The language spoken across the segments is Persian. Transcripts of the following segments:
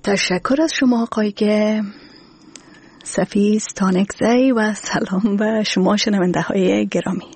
تشکر از شما آقای سفیز تانکزی و سلام به شما شنونده های گرامی.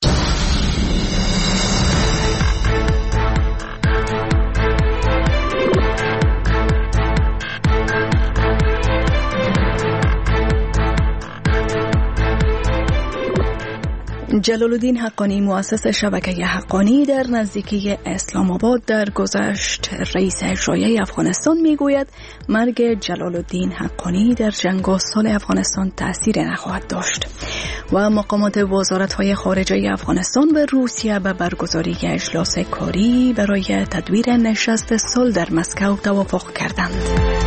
جلال الدین حقانی مؤسس شبکه حقانی در نزدیکی اسلام آباد در گذشت رئیس اجرایی افغانستان میگوید مرگ جلال الدین حقانی در جنگ و صلح افغانستان تأثیر نخواهد داشت و مقامات وزارت‌های خارجه افغانستان و روسیه به برگزاری اجلاس کاری برای تدویر نشست صلح در مسکو توافق کردند.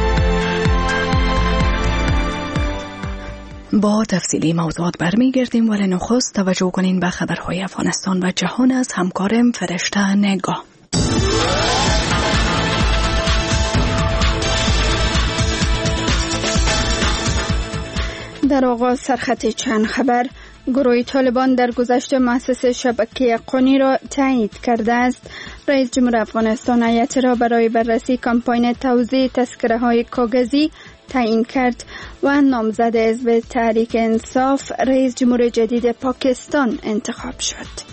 با تفصیلی موضوعات برمیگردیم، ولی نخست توجه کنین به خبرهای افغانستان و جهان از همکارم فرشته نگاه. در آغاز سرخط چند خبر. گروه طالبان در گذشته مؤسس شبکه حقانی را تایید کرده است. رئیس جمهور افغانستان هیئت را برای بررسی کمپاین توزیع تذکره‌های کاغذی تعیین کرد و نامزد حزب تحریک انصاف رئیس جمهور جدید پاکستان انتخاب شد.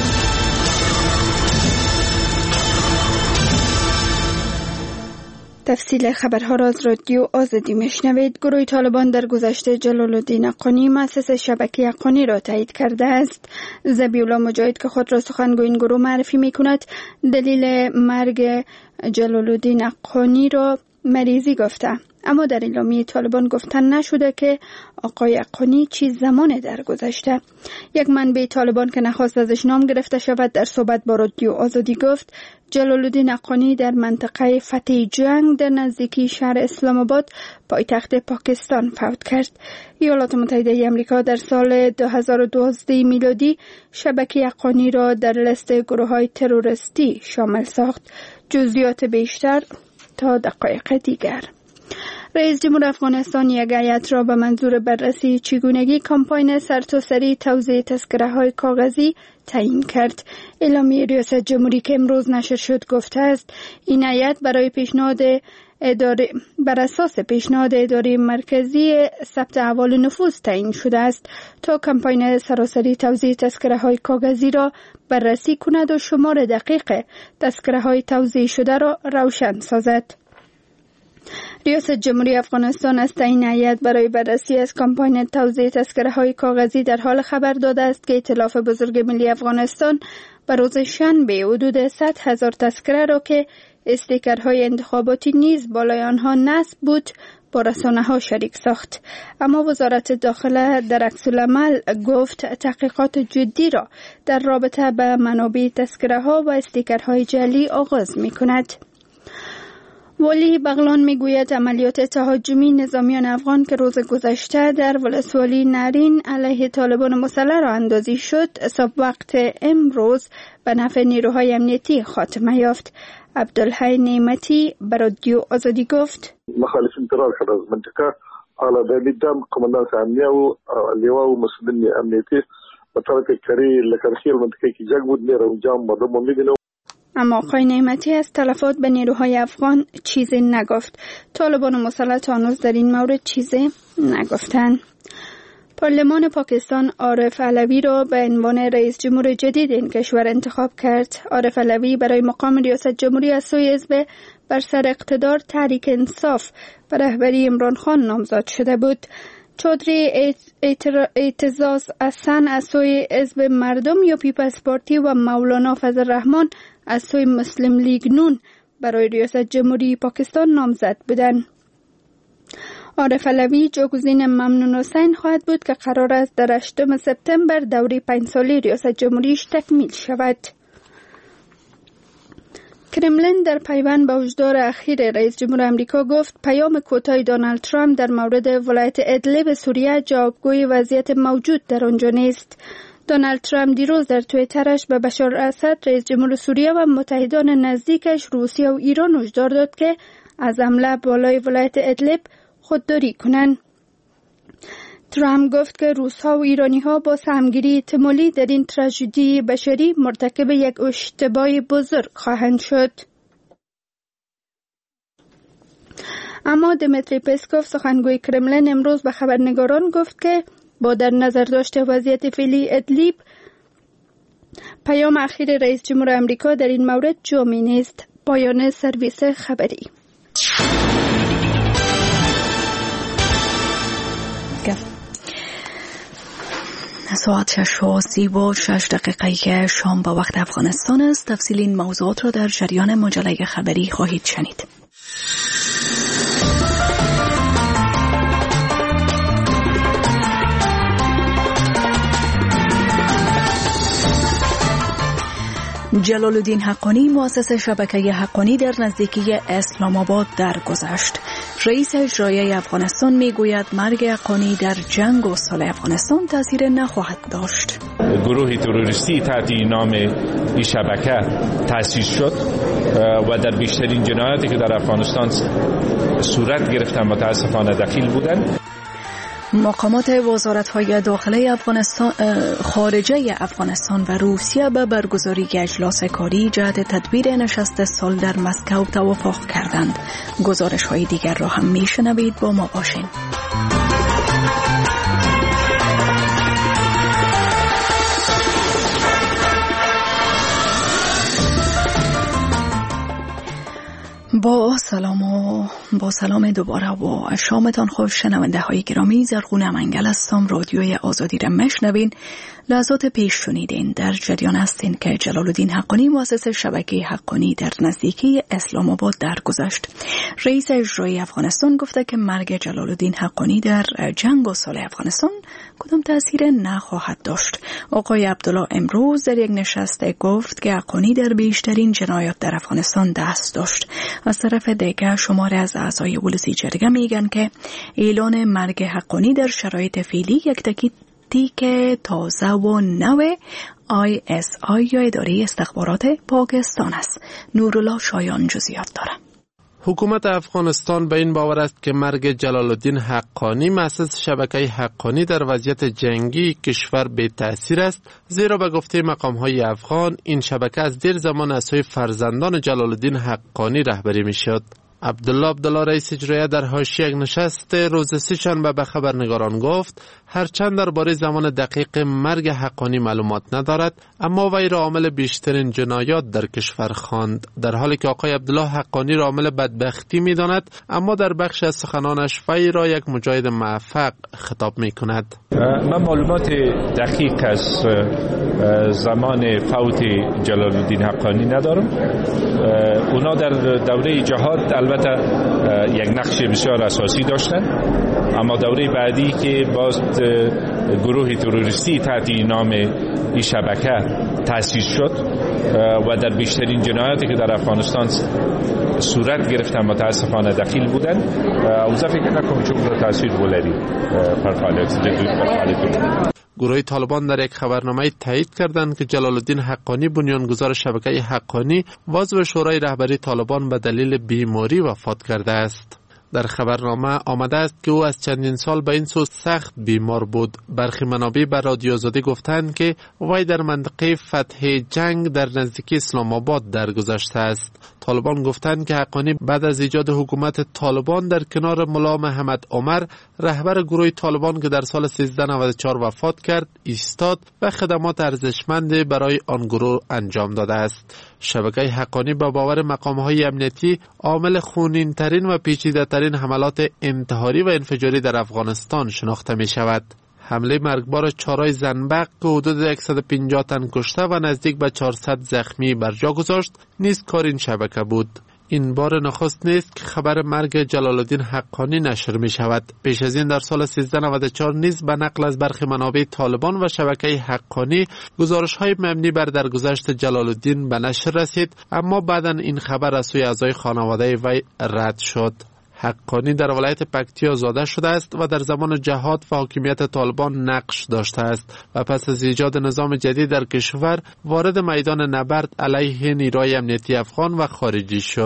تفصیل خبرها را از رادیو آزادی میشنوید. گروه طالبان در گذشته جلال الدین حقانی مؤسس شبکه حقانی را تایید کرده است. ذبیح الله مجاهد که خود را سخنگوی این گروه معرفی میکند دلیل مرگ جلال الدین حقانی را مریضی گفته، اما در اعلامیه طالبان گفتن نشده که آقای حقانی چه زمان درگذشته. یک منبع طالبان که نخواست ازش نام گرفته شود در صحبت با رادیو آزادی گفت جلال الدین حقانی در منطقه فتح جنگ در نزدیکی شهر اسلام آباد پایتخت پاکستان فوت کرد. ایالات متحده آمریکا در سال 2012 میلادی شبکه حقانی را در لیست گروه‌های تروریستی شامل ساخت. جزئیات بیشتر تا دقایق دیگر. رئیس جمهور افغانستان یک هیئت را به منظور بررسی چگونگی کمپاین سرتاسری توزیع تذکره‌های کاغذی تعیین کرد. اعلامیه ریاست جمهوری که امروز نشر شد گفته است این هیئت بر اساس پیشنهاد اداره مرکزی ثبت احوال نفوس تعیین شده است تا کمپاین سراسری توزیع تذکره‌های کاغذی را بررسی کند و شمار دقیق تذکره‌های توزیع شده را روشن سازد. ریاست جمهوری افغانستان از تعیین هیئت برای بررسی از کمپاین توزیع تذکره‌های کاغذی در حال خبر داده است که ائتلاف بزرگ ملی افغانستان به روز شنبه حدود 100,000 تذکره را که استیکرهای انتخاباتی نیز بالای آنها نصب بود با رسانه‌ها شریک ساخت. اما وزارت داخله در عکس‌العمل گفت تحقیقات جدی را در رابطه به منابع تذکره‌ها و استیکرهای جعلی آغاز می‌کند. والی بغلان میگوید عملیات تهاجمی نظامیان افغان که روز گذشته در ولسوالی نارین علیه طالبان مسلح راه اندازی شد وقت امروز به نفع نیروهای امنیتی خاتمه یافت. عبدالحی نعمتی بر رادیو آزادی گفت مخالفین فرار کردند از منطقه. حالا در دیدم کماندان امنیه و لیوا و مسئولین امنیتی به طرف کری لکرخیل منطقه که جنگ بود میره اونجا مردم میبینه. اما آقای نعمتی از تلفات به نیروهای افغان چیزی نگفت. طالبان مسلح هنوز در این مورد چیزی نگفتند. پارلمان پاکستان عارف علوی را به عنوان رئیس جمهور جدید این کشور انتخاب کرد. عارف علوی برای مقام ریاست جمهوری از سوی حزب بر سر اقتدار تحریک انصاف به رهبری عمران خان نامزد شده بود. چودری اعتزاز حسن از سوی حزب مردم یا پیپلز پارتی و مولانا فضل الرحمن از سوی مسلم لیگ نون برای ریاست جمهوری پاکستان نامزد بودند. عارف علوی جاگزین ممنون حسین خواهد بود که قرار است در 8 سپتامبر دوره 5 ساله ریاست جمهوریش تکمیل شود. کرملین در پیوند به هشدار اخیر رئیس جمهور آمریکا گفت پیام کوتاه دونالد ترامپ در مورد ولایت ادلب سوریه جوابگوی وضعیت موجود در آنجا نیست. دونالد ترامپ دیروز در توییترش به بشار اسد رئیس جمهور سوریه و متحدان نزدیکش روسیه و ایران هشدار داد که از حمله بالای ولایت ادلب خودداری کنند. ترامپ گفت که روس‌ها و ایرانی‌ها با سهمگیری احتمالی در این تراژدی بشری مرتکب یک اشتباه بزرگ خواهند شد. اما دمیتری پسکوف سخنگوی کرملین امروز به خبرنگاران گفت که با در نظر داشته وضعیت فعلی ادلیب پیام اخیر رئیس جمهور آمریکا در این مورد جامع نیست. پایان سرویس خبری. ساعت 6:36 شام با وقت افغانستان است. تفصیل این موضوعات را در جریان مجله خبری خواهید شنید. جلال الدین حقانی مؤسس شبکه حقانی در نزدیکی اسلام آباد درگذشت. رئیس اجرایی افغانستان میگوید مرگ حقانی در جنگ و صلح افغانستان تاثیر نخواهد داشت. گروه تروریستی تحت نام این شبکه تأسیس شد و در بیشترین جنایاتی که در افغانستان صورت گرفتن متاسفانه دخیل بودند. مقامات وزارت‌های داخلی افغانستان، خارجه افغانستان و روسیه به برگزاری اجلاس کاری جهت تدبیر نشست سال در مسکو توافق کردند. گزارش‌های دیگر را هم می‌شنوید، با ما باشین. با سلام دوباره و شامتان خوش شنونده های گرامی. زرغون منگل هستم. رادیوی آزادی را میشنوین. لحظات پیش شنیدین در جریان هستین که جلال الدین حقانی مؤسس شبکه حقانی در نزدیکی اسلام آباد درگذشت. رئیس اجرایی افغانستان گفته که مرگ جلال الدین حقانی در جنگ و صلح افغانستان کدام تأثیر نخواهد داشت. آقای عبدالله امروز در یک نشست گفت که حقانی در بیشترین جنایات در افغانستان دست داشت. از طرف دیگر شماری از اعضای ولسی جرگه میگن که اعلان مرگ حقانی در شرایط فعلی یک تاکتیک تازه و نو ISI یا اداره استخبارات پاکستان است. نورالله شایان جزئیات داره. حکومت افغانستان به این باور است که مرگ جلال الدین حقانی مؤسس شبکه حقانی در وضعیت جنگی کشور بی تأثیر است، زیرا به گفته مقام‌های افغان این شبکه از دیر زمان از سوی فرزندان جلال الدین حقانی رهبری می‌شد. عبدالله رئیس اجرایی در حاشیه یک نشست روز سه‌شنبه به خبرنگاران گفت هرچند درباره زمان دقیق مرگ حقانی معلومات ندارد، اما وی را عامل بیشترین جنایات در کشور خواند، در حالی که آقای عبدالله حقانی را عامل بدبختی می‌داند، اما در بخش از سخنانش وی را یک مجاهد موفق خطاب می‌کند. من معلومات دقیق از زمان فوت جلال الدین حقانی ندارم. اونا در دوره جهاد البته یک نقش بسیار اساسی داشتن، اما دوره بعدی که باز گروه تروریستی تحت نام این شبکه تأسیس شد و در بیشترین جنایاتی که در افغانستان صورت گرفتن متاسفانه دخیل بودند، اوضاع فکر نکنم چون را تأثیر بولدی پر فعالیت. گروه طالبان در یک خبرنامه تایید کردند که جلال الدین حقانی بنیانگذار شبکه حقانی و عضو شورای رهبری طالبان به دلیل بیماری وفات کرده است. در خبرنامه آمده است که او از چندین سال به این سو سخت بیمار بود. برخی منابع به رادیو آزادی گفتند که وی در منطقه فتح جنگ در نزدیکی اسلام آباد درگذشته است. طالبان گفتند که حقانی بعد از ایجاد حکومت طالبان در کنار ملا محمد عمر رهبر گروه طالبان که در سال 1394 وفات کرد ایستاد و خدمات ارزشمند برای آن گروه انجام داده است. شبکه حقانی با باور مقام‌های امنیتی عامل خونین‌ترین و پیچیده‌ترین حملات انتحاری و انفجاری در افغانستان شناخته می شود. حمله مرگبار چهارراه زنبق که حدود 150 تن کشته و نزدیک به 400 زخمی بر جا گذاشت نیز کار این شبکه بود. این بار نخست نیست که خبر مرگ جلال الدین حقانی نشر می شود. پیش از این در سال 1394 نیز به نقل از برخی منابع طالبان و شبکه حقانی گزارش های مبنی بر درگذشت جلال الدین به نشر رسید، اما بعداً این خبر از سوی اعضای خانواده وی رد شد. حقانی در ولایت پکتیا زاده شده است و در زمان جهاد و حاکمیت طالبان نقش داشته است و پس از ایجاد نظام جدید در کشور وارد میدان نبرد علیه نیروهای امنیتی افغان و خارجی شد.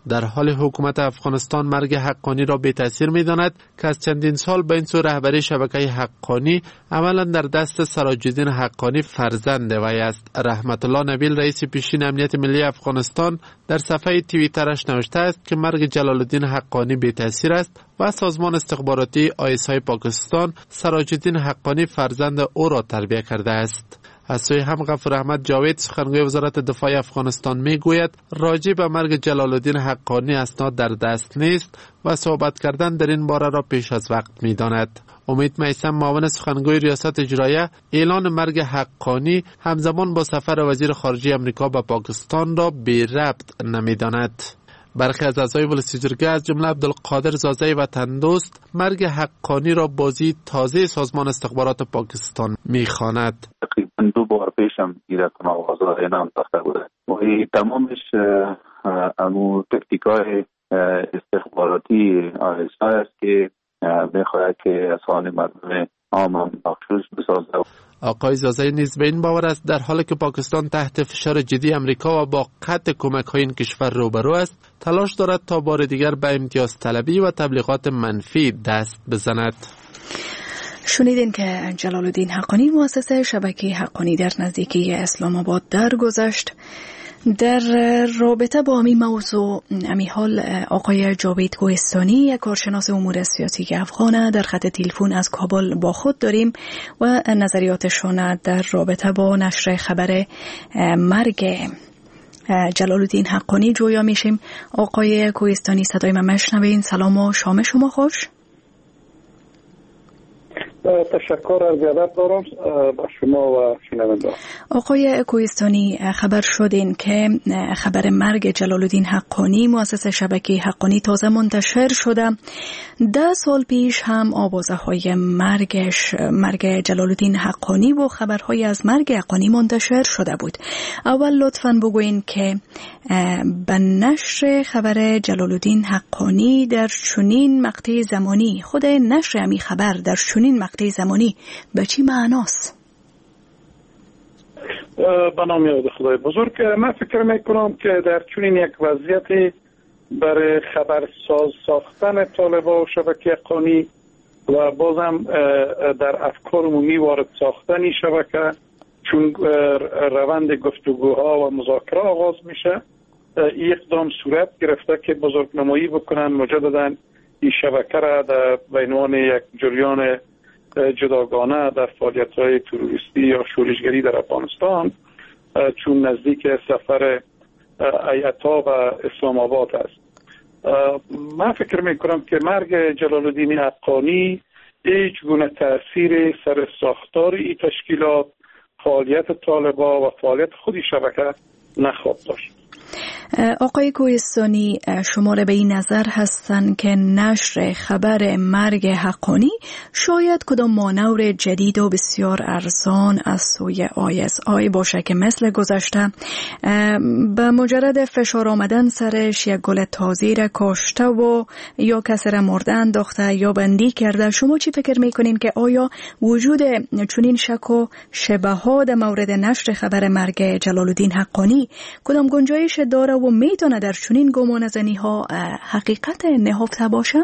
در حال حکومت افغانستان مرگ حقانی را بی تاثیر می داند که از چندین سال به این سو رهبری شبکه حقانی عملا در دست سراج‌الدین حقانی فرزند وی است. رحمت الله نبیل رئیس پیشین امنیت ملی افغانستان در صفحه توییترش نوشته است که مرگ جلال‌الدین حقانی بی تاثیر است و سازمان استخباراتی ISI پاکستان سراج‌الدین حقانی فرزند او را تربیت کرده است. از سوی هم غفور احمد جاوید سخنگوی وزارت دفاع افغانستان می گوید راجع به مرگ جلال‌الدین حقانی اسناد در دست نیست و صحبت کردن در این باره را پیش از وقت می داند. امید میثم معاون سخنگوی ریاست اجرایه اعلان مرگ حقانی همزمان با سفر وزیر خارجه امریکا به پاکستان را بی ربط نمی داند. برخی از اعضای ولسی جرگه از جمله عبدالقادر زازی وطن دوست مرگ حقانی را بازی تازه سازمان استخبارات پاکستان می‌خواند. تقریبا 2 بار پیشم ایران آوازها اعلام ساخته بوده و تمامش امو تکتیکای استخباراتی ISI است که می‌خواهد که اذهان مردم عام مغشوش بسازد. آقای زازی نیز به این باور است در حالی که پاکستان تحت فشار جدی امریکا و با قطع کمک‌های این کشور روبرو است، تلاش دارد تا بار دیگر به امتیاز طلبی و تبلیغات منفی دست بزند. شنیدین که جلال‌الدین حقانی مؤسس شبکه حقانی در نزدیکی اسلام آباد درگذشت. در رابطه با همین موضوع حال آقای جاوید کوهستانی یک کارشناس امور سیاسی افغان در خط تلفن از کابل با خود داریم و نظریاتشان در رابطه با نشر خبر مرگ جلال‌الدین حقانی جویا میشیم. آقای کوهستانی صدای من مشنوین؟ سلام و شام شما خوش. تشکر از ادب دارم با شما و شنوندگان. آقای کوهستانی، خبر شدین که خبر مرگ جلال‌الدین حقانی مؤسس شبکه حقانی تازه منتشر شده. 10 سال پیش هم آوازه‌های مرگ جلال‌الدین حقانی و خبرهای از مرگ حقانی منتشر شده بود. اول لطفاً بگوین که به نشر خبر جلال‌الدین حقانی در چنین مقطع زمانی، خود نشر همی خبر در چنین مقطع زمانی به چی معناست؟ به نام یاد خدای بزرگ، من فکر میکنم که در چنین یک وضعیتی برای خبرساز ساختن طالبان و شبکه حقانی و بازم در افکار عمومی وارد ساختن این شبکه، چون روند گفتگوها و مذاکره آغاز میشه، این اقدام صورت گرفته که بزرگنمایی بکنن مجددا این شبکه را به عنوان یک جریان جداگانه در فعالیت‌های تروریستی یا شورشگری در افغانستان، چون نزدیک سفر ایتا و اسلام آباد است. من فکر میکنم که مرگ جلال‌الدین حقانی هیچ گونه تأثیر سر ساختار این تشکیلات، فعالیت طالبان و فعالیت خودی شبکه نخواهد داشت. آقای کوهستانی، شما را به این نظر هستند که نشر خبر مرگ حقانی شاید کدام مانور جدید و بسیار ارزان از سوی ISI باشه که مثل گذشته به مجرد فشار آمدن سرش یک گل تازه را کاشته و یا کسی را مرده انداخته یا بندی کرده. شما چی فکر میکنین که آیا وجود چنین شک و شبهات در مورد نشر خبر مرگ جلال‌الدین حقانی کدام گنجایش داره و میتونه در چنین گمانه‌زنی ها حقیقت نهفته باشه؟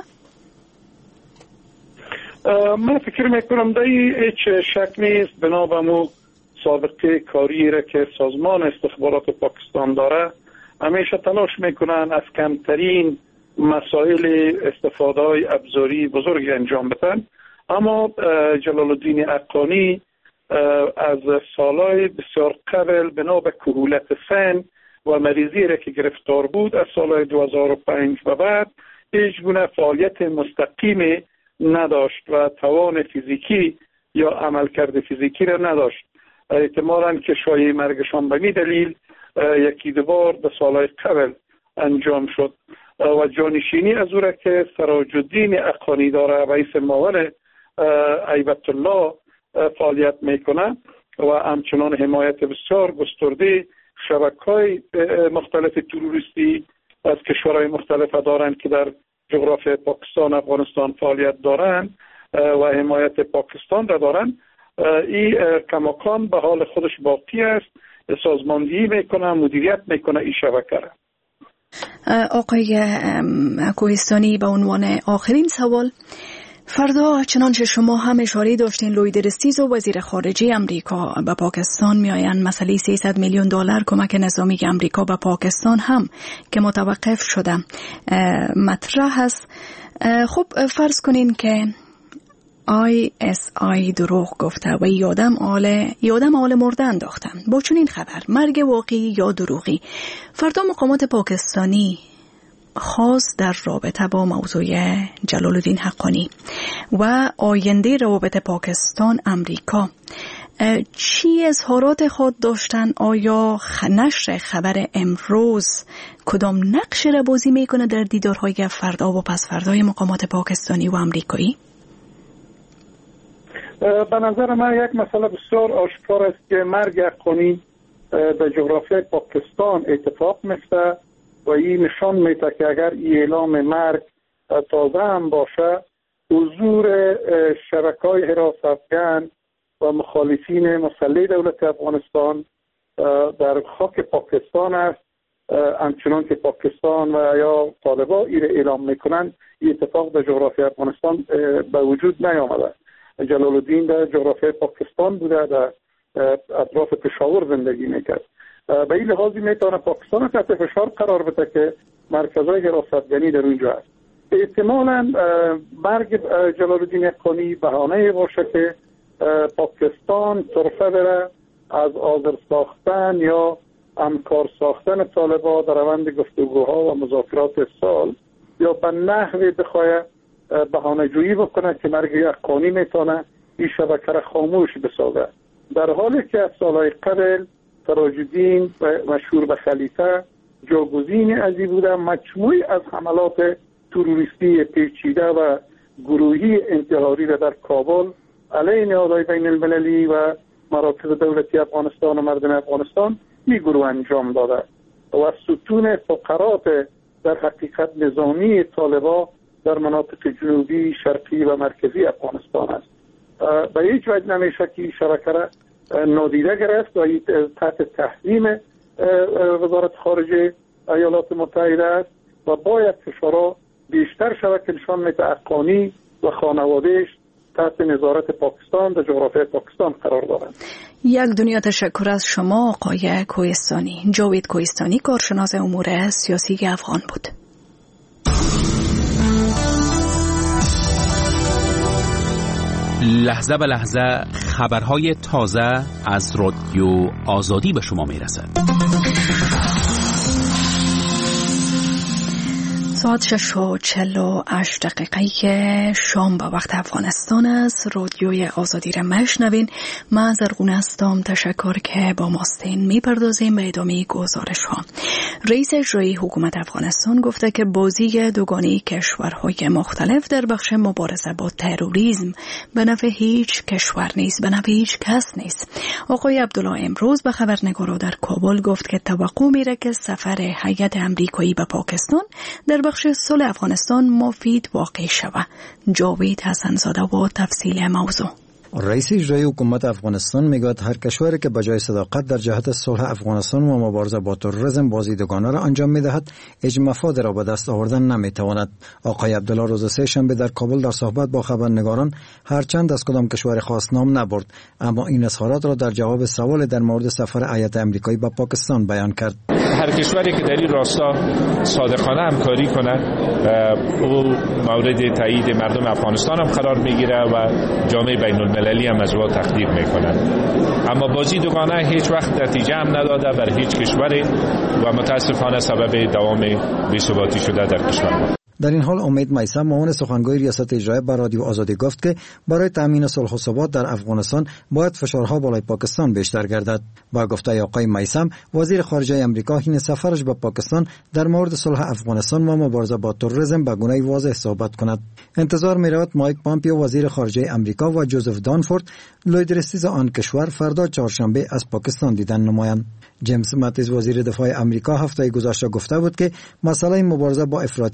من فکر میکنم در هیچ شک نیست. بنابراین سابقه کاری را که سازمان استخبارات پاکستان داره، همیشه تلاش میکنن از کمترین مسائل استفاده های ابزاری بزرگ انجام بدن. اما جلال‌الدین حقانی از سالهای بسیار قبل بنا به کهولت سن و مریضی را که گرفتار بود از سال 2005 و بعد هیچ گونه فعالیت مستقیم نداشت و توان فیزیکی یا عملکرد فیزیکی را نداشت. احتمالاً که شایعه مرگشان به این دلیل یکی دو بار به سالهای قبل انجام شد و جانشینی از او را که سراج‌الدین حقانی داره، رئیس معاون هیبت الله فعالیت میکنه و همچنان حمایت بسیار گسترده شبکه‌های مختلف تروریستی از کشورهای مختلف دارند که در جغرافیای پاکستان، افغانستان فعالیت دارند و حمایت پاکستان را دارند. این کماکان به حال خودش باقی است، سازماندهی میکنه، مدیریت میکنه این شبکه را. آقای کوهستانی به عنوان آخرین سوال، فردا چنانچه شما هم اشاره داشتین لوید استیز و وزیر خارجه امریکا به پاکستان میآیند، مسئله $300 میلیون کمک نظامی امریکا به پاکستان هم که متوقف شده مطرح است. خب فرض کنین که ISI دروغ گفته و یادم آل مرده انداختن با چنین خبر، مرگ واقعی یا دروغی، فردا مقامات پاکستانی خاص در رابطه با موضوع جلال الدین حقانی و آینده روابط پاکستان امریکا چی اظهارات خود داشتن؟ آیا نشر خبر امروز کدام نقش را بازی میکنه در دیدارهای فردا و پس فردای مقامات پاکستانی و امریکایی؟ به نظر من یک مسئله بسیار آشکار است که مرگ حقانی در جغرافیای پاکستان اتفاق میفته و این نشان میده که اگر این اعلام مرگ تازه هم باشه، حضور شبکه‌های حراست افغان و مخالفین مسلح دولت افغانستان در خاک پاکستان است. همچنان که پاکستان و یا طالبان این اعلام میکنند، این اتفاق در جغرافیای افغانستان به وجود نیامده. جلال الدین در جغرافیای پاکستان بوده، در اطراف پشاور زندگی میکرد. به این لحاظی میتونه پاکستان تحت فشار قرار بده که مرکزهای حراست افغانی در اونجا است. احتمالاً مرگ جلال الدین حقانی بهانه باشه که پاکستان طرفه بره از آذر ساختن یا همکار ساختن طالبان در روند گفتگوها و مذاکرات سال، یا به نحوی بخواه بهانه جویی بکنه که مرگ حقانی میتونه این شبکه را خاموش بسازه، در حالی که از سالهای قبل تراج الدین مشهور به خلیفه جاگزین ازی بوده مجموعی از حملات تروریستی پیچیده و گروهی انتحاری را در کابل علیه نهادهای بین المللی و مراکز دولتی افغانستان و مردم افغانستان این گروه انجام داده و ستون فقرات در حقیقت نظامی طالبان در مناطق جنوبی، شرقی و مرکزی افغانستان است. به هیچ وجه نمیشه که شبکه را نادیده گرفت و تحت تحریم وزارت خارجه ایالات متحده است و باید فشارها بیشتر شود که نشان میده حقانی و خانوادهش تحت نظارت پاکستان در جغرافیای پاکستان قرار دارند. یک دنیا تشکر از شما آقای کوهستانی. جاوید کوهستانی کارشناس امور سیاسی افغان بود. لحظه به لحظه خبرهای تازه از رادیو آزادی به شما میرسد. ساعت 6:48 شام به وقت افغانستان است. رادیوی آزادی را میشنوین. من زرغون هستم. تشکر که با ماستین میپردازیم به ادامه گزارش ها. رئیس اجرایی حکومت افغانستان گفته که بازی دوگانه کشورهای مختلف در بخش مبارزه با تروریسم به نفع هیچ کشور نیست، به نفع هیچ کس نیست. آقای عبدالله امروز به خبرنگارا در کابل گفت که توقع میره که سفر هیئت امریکایی به پاکستان در بخش صلح افغانستان مفید واقع شود. جاوید حسن‌زاده و تفصیل موضوع. رئیس اجرایی حکومت افغانستان میگوید هر کشوری که بجای صداقت در جهت صلح افغانستان و مبارزه با تروریسم بازی دوگانه را انجام میدهد، هیچ مفاد را به دست آوردن نمیتواند. آقای عبدالله روز سه‌شنبه در کابل در صحبت با خبرنگاران هرچند از کدام کشور خاص نام نبرد، اما این اظهارات را در جواب سوال در مورد سفر هیئت امریکایی به پاکستان بیان کرد. هر کشوری که در این راستا صادقانه همکاری کند او مورد تایید مردم افغانستان هم قرار میگیره و جامعه بین المللی هم از او تقدیر میکنند. اما بازی دوگانه هیچ وقت نتیجه هم نداده بر هیچ کشوری و متاسفانه سبب دوام بی‌ثباتی شده در کشور. در این حال امید میثم معاون سخنگوی ریاست اجرایی بر رادیو آزادی گفت که برای تامین صلح و ثبات در افغانستان باید فشارها بالای پاکستان بیشتر گردد. با گفته آقای میثم، وزیر خارجه امریکا حین سفرش به پاکستان در مورد صلح افغانستان و مبارزه با تروریسم به گونه واضح صحبت کند. انتظار می‌رود مایک پامپیو وزیر خارجه امریکا و جوزف دانفورد لوید استیز آن کشور فردا چهارشنبه از پاکستان دیدن نمایند. جیمز ماتیس وزیر دفاع امریکا هفته گذشته گفته بود که مسئله مبارزه با افراطیت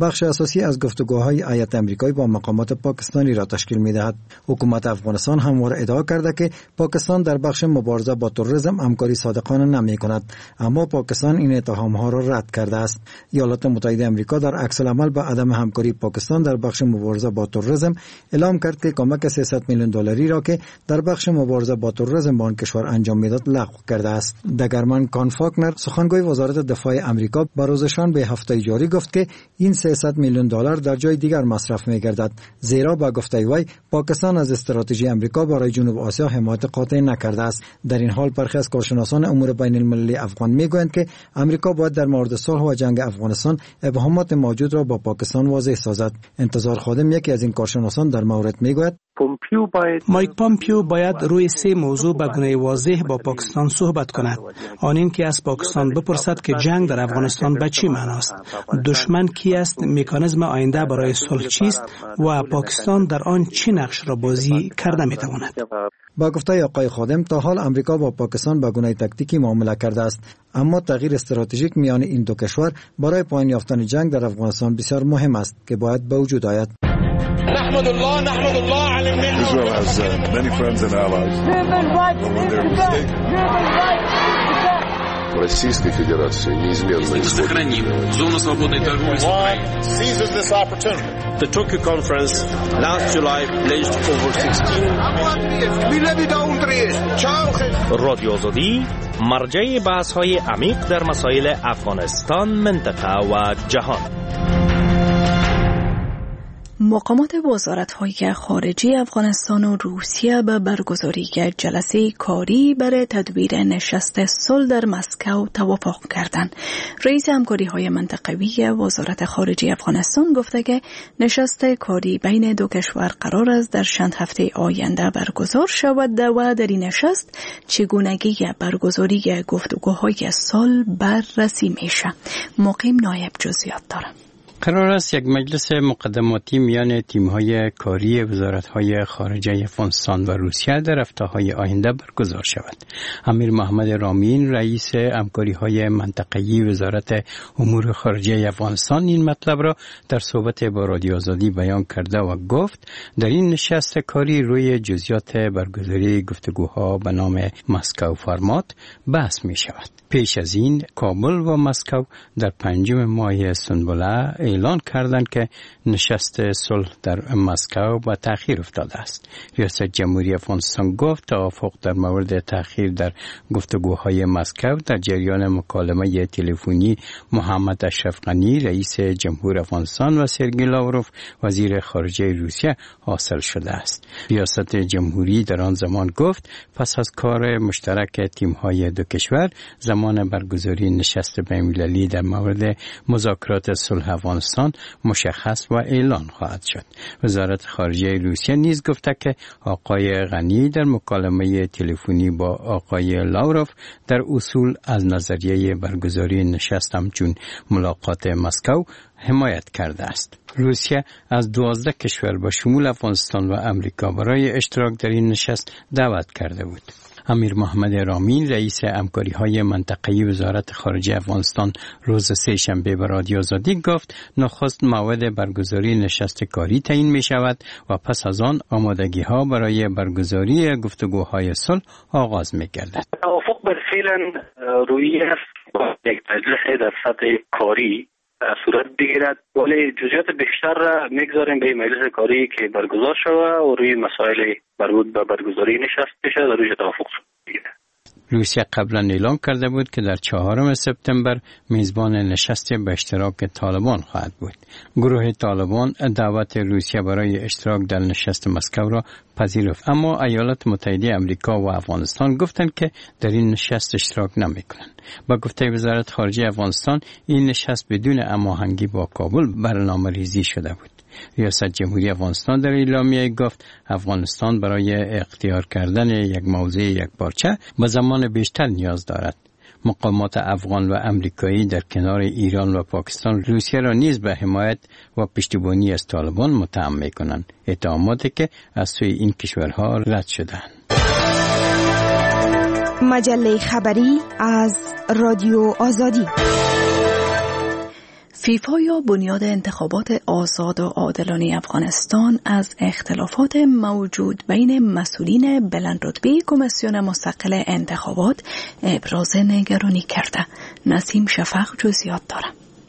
بخش اساسی از گفتگوهای هیئت آمریکایی با مقامات پاکستانی را تشکیل می‌دهد. حکومت افغانستان همواره ادعا کرده که پاکستان در بخش مبارزه با تروریسم همکاری صادقانه نمی‌کند، اما پاکستان این اتهام‌ها را رد کرده است. ایالات متحده آمریکا در عکس العمل به عدم همکاری پاکستان در بخش مبارزه با تروریسم اعلام کرد که کمک 300 میلیون دلاری را که در بخش مبارزه با تروریسم به آن کشور انجام می‌داد لغو کرده است. دگرمن کان فاکنر سخنگوی وزارت دفاع آمریکا به روزشان به هفته جاری گفت که این 300 میلیون دلار در جای دیگر مصرف می‌گردد، زیرا با گفته وی پاکستان از استراتژی آمریکا برای جنوب آسیا حمایت قاطع نکرده است. در این حال برخی از کارشناسان امور بین المللی افغان میگویند که آمریکا باید در مورد صلح و جنگ افغانستان ابهامات موجود را با پاکستان واضح سازد. انتظار خادم یکی از این کارشناسان در مورد میگوید مایک پامپیو باید روی 3 موضوع به گونه واضح با پاکستان صحبت کند. آن این که از پاکستان بپرسد که جنگ در افغانستان به چی معناست، دشمن کی است، مکانیزم آینده برای صلح چیست و پاکستان در آن چه نقش را بازی کرده میتواند. با گفته آقای خادم تا حال امریکا با پاکستان به گونه تاکتیکی معامله کرده است، اما تغییر استراتژیک میان این دو کشور برای پایان یافتن جنگ در افغانستان بسیار مهم است که باید به وجود آید. نحمد الله على النعمة. Israel has many friends and allies. When they're mistaken. Российской Федерации неизменно сохраним зону свободной торговли с Украиной. Seizes this opportunity. The Tokyo conference last July pledged over 16. رادیو آزادی مرجع بحث‌های عمیق در مسائل افغانستان، منطقه و جهان. مقامات وزارت‌های خارجه افغانستان و روسیه به برگزاری جلسه کاری برای تدبیر نشست صلح در مسکو توافق کردند. رئیس همکاری‌های منطقوی وزارت خارجه افغانستان گفته که نشست کاری بین دو کشور قرار است در چند هفته آینده برگزار شود و در این نشست چگونگی برگزاری گفتگوهای صلح بررسی میشه. مقیم نایب جزئیات دارد. قرار است یک مجلس مقدماتی میان تیم‌های کاری وزارت‌های خارجه افغانستان و روسیه در هفته‌های آینده برگزار شود. امیر محمد رامین رئیس همکاری‌های منطقه‌ای وزارت امور خارجه افغانستان این مطلب را در صحبت با رادیو آزادی بیان کرده و گفت در این نشست کاری روی جزئیات برگزاری گفتگوها به نام مسکو فرمات بحث می‌شود. پیش از این کابل و مسکو در 5 ماه سنبله اعلان کردند که نشست صلح در مسکو با تأخیر افتاده است. ریاست جمهوری افغانستان گفت توافق در مورد تأخیر در گفتگوهای مسکو در جریان مکالمه تلفنی محمد اشرف غنی رئیس جمهور افغانستان و سرگئی لاوروف وزیر خارجه روسیه حاصل شده است. ریاست جمهوری در آن زمان گفت پس از کار مشترک تیم‌های دو کشور زمان برگزاری نشست بین‌المللی در مورد مذاکرات صلح افغانستان مشخص و اعلان خواهد شد. وزارت خارجه روسیه نیز گفته که آقای غنی در مکالمه تلفنی با آقای لاوروف در اصول از نظریه برگزاری نشست همچون ملاقات مسکو حمایت کرده است. روسیه از 12 کشور با شمول افغانستان و امریکا برای اشتراک در این نشست دعوت کرده بود. امیر محمد رامین رئیس همکاری‌های منطقه‌ای وزارت خارجه افغانستان روز سه‌شنبه به رادیو آزادی گفت نخست موعد برگزاری نشست کاری تعیین می‌شود و پس از آن آمادگی‌ها برای برگزاری گفتگوهای صلح آغاز می‌گردد. توافق بالفعل روی یک مجلس در سطح کاری صورت بگیرد، ولی جزئیات بیشتر را میگذاریم به مجلس کاری که برگزار شود و روی مسائل مربوط به برگزاری نشست بشه و روی توافق بگیرد. روسیه قبلا اعلام کرده بود که در 4 سپتامبر میزبان نشست به اشتراک طالبان خواهد بود. گروه طالبان دعوت روسیه برای اشتراک در نشست مسکو را پذیرفت، اما ایالات متحده آمریکا و افغانستان گفتند که در این نشست اشتراک نمی‌کنند. با گفته وزارت خارجه افغانستان این نشست بدون هماهنگی با کابل برنامه‌ریزی شده بود. ریاست جمهوری افغانستان در اعلامیه گفت افغانستان برای اختیار کردن یک موضع یکپارچه به زمان بیشتر نیاز دارد. مقامات افغان و امریکایی در کنار ایران و پاکستان روسیه را نیز به حمایت و پشتیبانی از طالبان متهم می‌کنند، اتهاماتی که از سوی این کشورها رد شدند. مجله خبری از رادیو آزادی. فیفا یا بنیاد انتخابات آزاد و عادلانه افغانستان از اختلافات موجود بین مسئولین بلندرتبه کمیسیون مستقل انتخابات ابراز نگرانی کرده. نسیم شفق جزئیات دارد.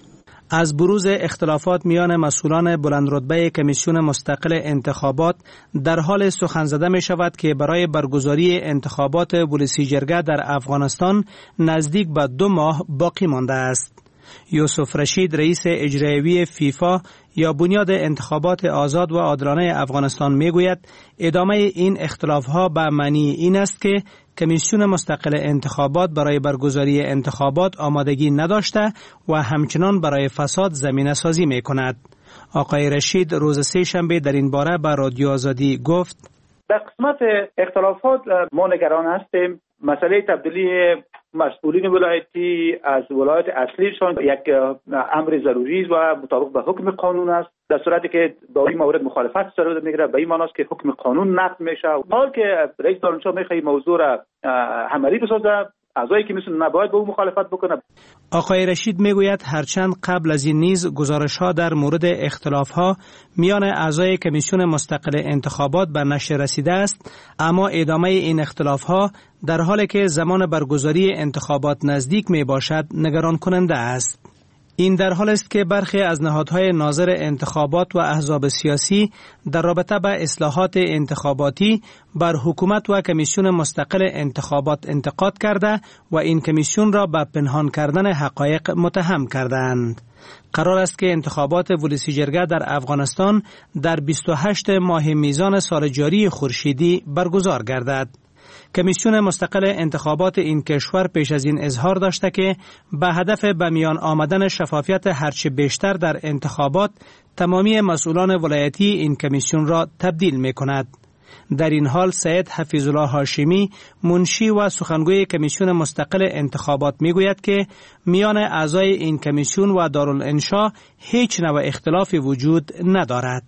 از بروز اختلافات میان مسئولان بلندرتبه کمیسیون مستقل انتخابات در حال سخن زده می شود که برای برگزاری انتخابات ولسی جرگه در افغانستان نزدیک به 2 ماه باقی مانده است. یوسف رشید رئیس اجرایی فیفا یا بنیاد انتخابات آزاد و عادلانه افغانستان میگوید ادامه این اختلافها به معنی این است که کمیسیون مستقل انتخابات برای برگزاری انتخابات آمادگی نداشته و همچنان برای فساد زمینه سازی می کند. آقای رشید روز 3 شنبه در این باره به رادیو آزادی گفت: در قسمت اختلافات ما نگران هستیم. مسئله تبدیلی مسئولین ولایتی از ولایت اصلیشان یک امر ضروری و مطابق به حکم قانون است. در صورتی که با این مورد مخالفت صورت میگیره به این معنی است که حکم قانون نقض میشه. حال که رئیس دانشگاه میخواد موضوع را عملی بسازه، اعضایی که میشن نباید به او مخالفت بکنه. آقای رشید میگوید هرچند قبل از این نیز گزارش‌ها در مورد اختلاف‌ها میان اعضای کمیسیون مستقل انتخابات به نشر رسیده است، اما ادامه این اختلاف‌ها در حالی که زمان برگزاری انتخابات نزدیک می باشد نگران کننده است. این در حال است که برخی از نهادهای ناظر انتخابات و احزاب سیاسی در رابطه با اصلاحات انتخاباتی بر حکومت و کمیسیون مستقل انتخابات انتقاد کرده و این کمیسیون را به پنهان کردن حقایق متهم کردند. قرار است که انتخابات ولسی جرگه در افغانستان در 28 ماه میزان سال جاری خورشیدی برگزار گردد. کمیسیون مستقل انتخابات این کشور پیش از این اظهار داشته که به هدف به میان آمدن شفافیت هرچه بیشتر در انتخابات تمامی مسئولان ولایتی این کمیسیون را تبدیل می کند. در این حال سید حفیظالله هاشمی منشی و سخنگوی کمیسیون مستقل انتخابات می گوید که میان اعضای این کمیسیون و دارالانشا هیچ نوع اختلافی وجود ندارد.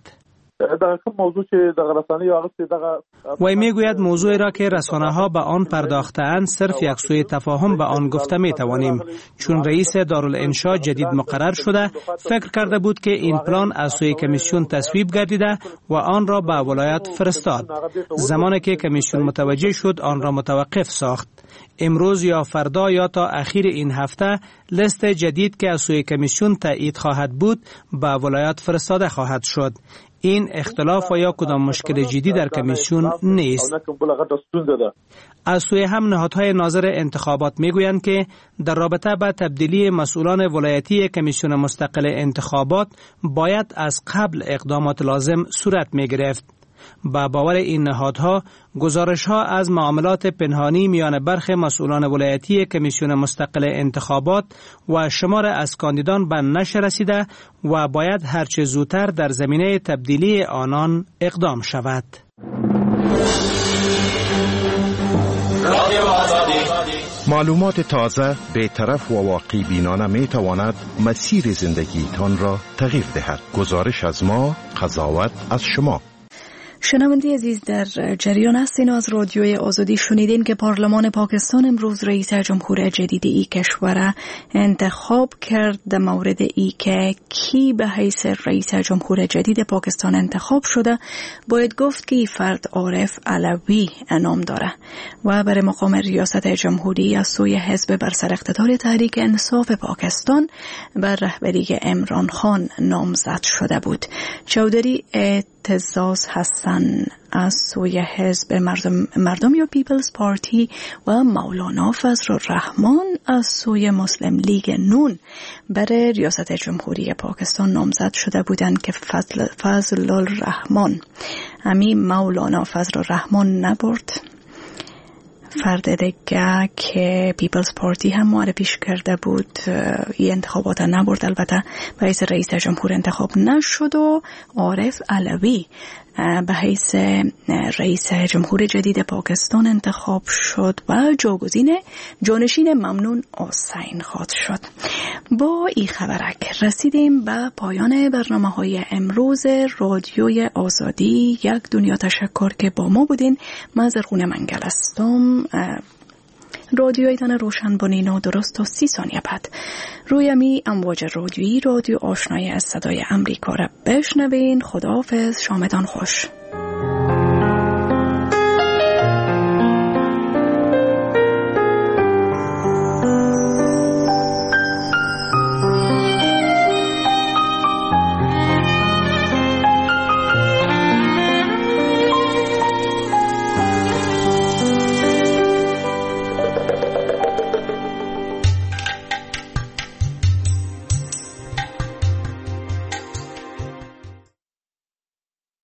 وی میگوید موضوعی را که رسانه ها به آن پرداخته‌اند صرف یک سوء تفاهم به آن گفته می توانیم، چون رئیس دارالانشا جدید مقرر شده فکر کرده بود که این پلان از سوی کمیسیون تصویب گردیده و آن را به ولایت فرستاد. زمانی که کمیسیون متوجه شد آن را متوقف ساخت. امروز یا فردا یا تا اخیر این هفته لیست جدید که از سوی کمیسیون تایید خواهد بود به ولایت فرستاده خواهد شد. این اختلاف و یا کدام مشکل جدی در کمیسیون نیست. از سوی هم نهادهای ناظر انتخابات میگویند که در رابطه با تبدیلی مسئولان ولایتی کمیسیون مستقل انتخابات باید از قبل اقدامات لازم صورت میگرفت. با باور این نهادها گزارش‌ها از معاملات پنهانی میان برخی مسئولان ولایتی کمیسیون مستقل انتخابات و شمار از کاندیدان به نشر رسیده و باید هرچه زودتر در زمینه تبدیلی آنان اقدام شود. معلومات تازه، بی‌طرف و واقع بینانه می تواند مسیر زندگیتان را تغییر دهد. گزارش از ما، قضاوت از شما. شنونده عزیز، در جریان هستین از رادیوی آزادی شنیدین که پارلمان پاکستان امروز رئیس جمهور جدید ای کشور انتخاب کرد. در مورد ای که کی به حیث رئیس جمهور جدید پاکستان انتخاب شده باید گفت که فرد عارف علوی نام داره و برای مقام ریاست جمهوری از سوی حزب بر سر اقتدار تحریک انصاف پاکستان بر رهبری عمران خان نامزد شده بود. چودری اعتزاز حسن از سوی حزب مردم یا پیپلز پارتی و مولانا فضل الرحمن از سوی مسلم لیگ نون برای ریاست جمهوری پاکستان نامزد شده بودند که فضل الرحمن امی مولانا فضل الرحمن نبرد. فرد دیگه که پیپلز پارتی هم معرفیش کرده بود این انتخابات نبرد، البته به حیث رئیس جمهور انتخاب نشد و عارف علوی به حیث رئیس جمهور جدید پاکستان انتخاب شد و جانشین ممنون حسین خواهد شد. با این خبرک رسیدیم به پایان برنامه‌های امروز رادیوی آزادی. یک دنیا تشکر که با ما بودین. من زرغونه منگل هستم. رادیویتان روشن بنین و درست و 30 ثانیه بعد روی می امواج رادیویی رادیو آشنای از صدای امریکا را بشنوین. خداحافظ، شامتان خوش.